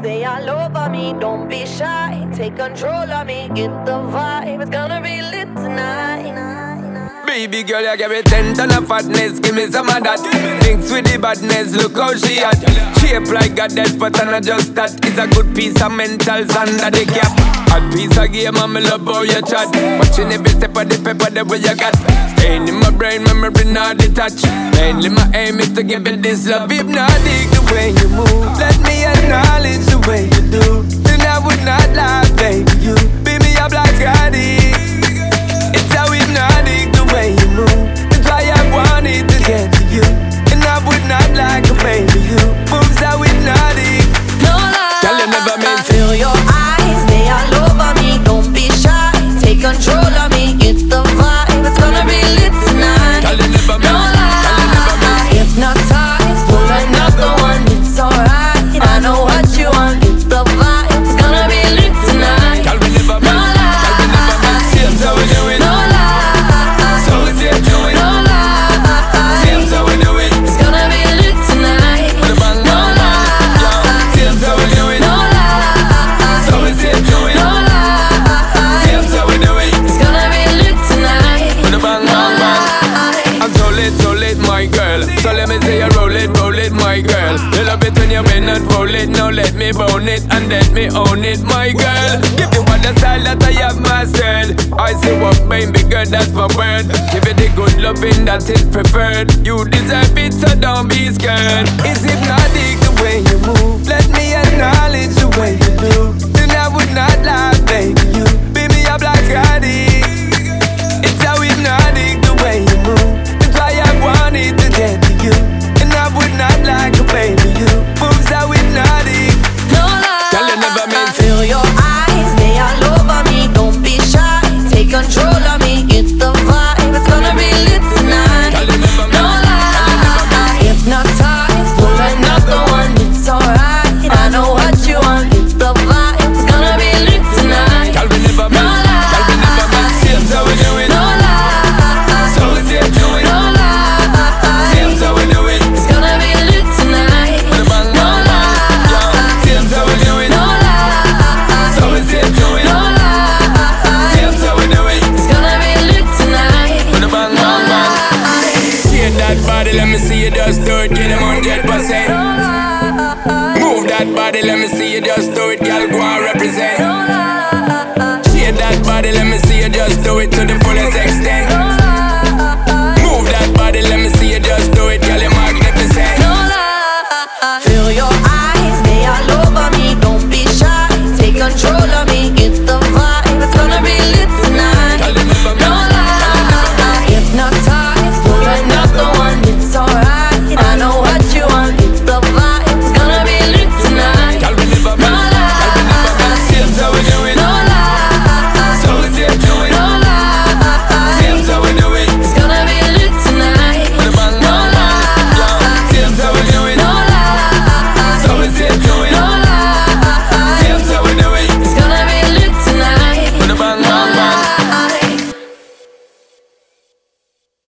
they all over me. Don't be shy, take control of me. Get the vibe, it's gonna be lit tonight. Baby girl, you give me 10 ton of fatness, give me some of that. Thinks with the badness, look how she at. Shape like a death, but I'm not just that. It's a good piece of mentals under the cap. Hot piece of game, and me love how you chat. Watching every step of the paper, the way you got. Staying in my brain, memory not detached. Mainly my aim is to give it this love. Hypnotic the way you move, let me acknowledge the way you do. Then I would not lie, baby, you beat me up like Scotty. It's how hypnotic the way you move. That's why I wanted to get to you. And I would not like a baby, you moves how hypnotic. No lie, girl, you never meant to. Feel your eyes, they all over me. Don't be shy, take control of me. Get the vibe, it's gonna be lit tonight. Girl, you never meant. No lie, hypnotized, pull another one. It's alright, I know what you want. Get the vibe, it's gonna be lit tonight. Girl, we never meant. Girl, we never meant. Seems how we do it. No lie, so we see it do it. no lie, Seems how we do it. it's gonna be lit tonight. With a bang, No bang, bang. lie, Seems how we do it. no lie, So we see it do it. no lie, Seems how we do it. it's gonna be lit tonight. With a bang, bang, bang. I'm so lit, my girl. So let me say you roll it, my girl. You love it when you bend and roll it. Now let me bone it and let me own it, my girl. Give you all the style that I have mastered. I say what, baby girl, that's my word. Give it the good loving that is preferred. You deserve it, so don't be scared. It's hypnotic the way you move. Let me acknowledge the way you do. Then I would not lie, baby. You beat me up like Scotty. It's how hypnotic the way you move. That's why I wanted to get to you. And I would not like a baby, you moves how hypnotic. No lie, Girl, you never meant to. feel your eyes, they all over me. Don't be shy, take control of me. Get the vibe, it's gonna be lit tonight. Girl, you never No meant. lie, hypnotized, pull another one. It's alright, I know what you want. Get the vibe, it's gonna be lit tonight. Girl, we never No meant. Girl, we never meant. Seems how we do it. No lie, So we see it do it. no lie, Seems how we do it. it's gonna be lit tonight. With a bang, No bang, bang. lie, Seems how we do it. no lie, So we see it do it. no lie, Seems how we do it. it's gonna be lit tonight. With a bang, No bang, bang. lie, Shake that body, let me see you just do it. Get them 100%. no lie, Move that body, let me see you just do it. Girl, go and represent. no lie, Shake that body, let me see you just do it to the fullest extent.